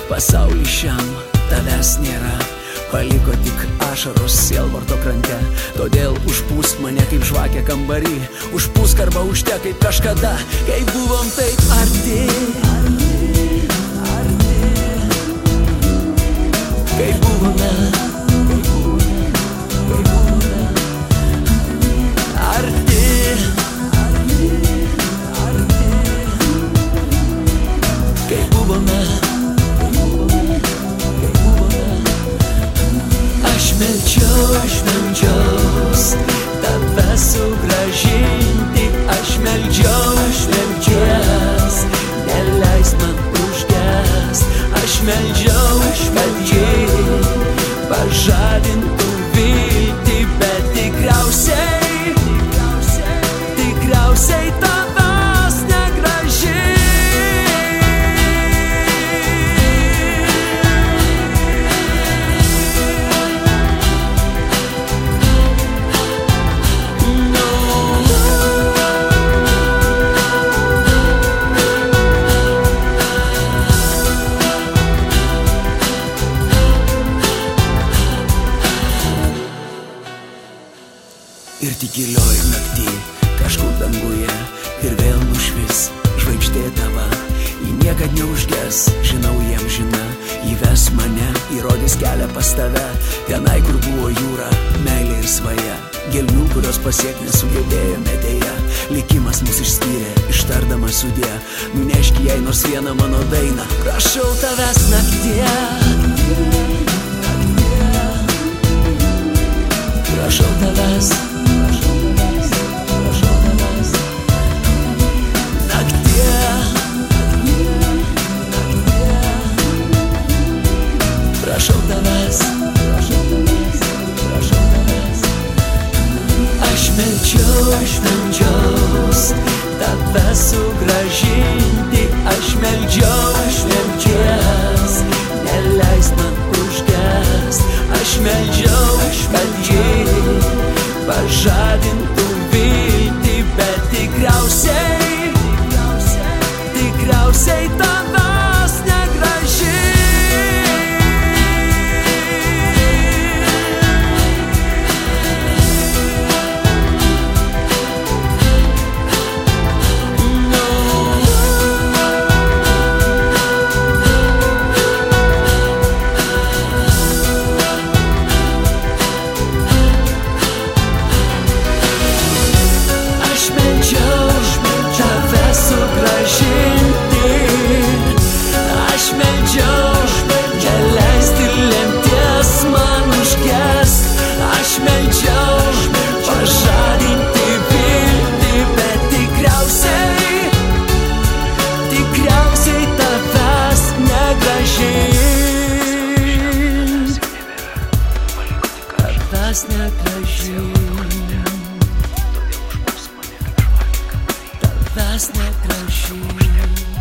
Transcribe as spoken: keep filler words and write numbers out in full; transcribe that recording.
Pasaulį šiam tavęs nėra, paliko tik ašaros sielvarto krante. Todėl užpūsk mane kaip žvakę kambarį, užpūsk arba užtek kaip kažkada, kai buvom taip arti, kai buvome, arti, kai buvome. Aš meldžiau, aš meldžiaus tave sugrąžinti, aš meldžiau, aš meldžias, neleis man užgest. Aš meldžiau, aš meldžiai pažadintų viltį, bet tikriausiai, tikriausiai tavęs negrąžins. Ir tik gilioj naktį, kažkur danguje, ir vėl nušvis žvaigždė tava. Ji niekad neužges, žinau jiem žina, įves mane, įrodys kelią pas tave. Tenai, kur buvo jūra, meilė ir svaja, gelmių, kurios pasiek nesugebėjome dėja. Likimas mus išskyrė, ištardamas sudė, nunešk jai nors vieną mano dainą. Prašau tavęs naktie, prašau tavęs, prašau tavęs, prašau tavęs. Aš meldžiau, aš meldžiaus tave sugrąžinti, aš meldžiau, aš meldžias, neleis man užgest. Aš meldžiau, aš meldžiai pažadintų viltį, bet tikriausiai, tikriausiai tavęs negrąžins. Tavęs negrąžins, tavęs negrąžins.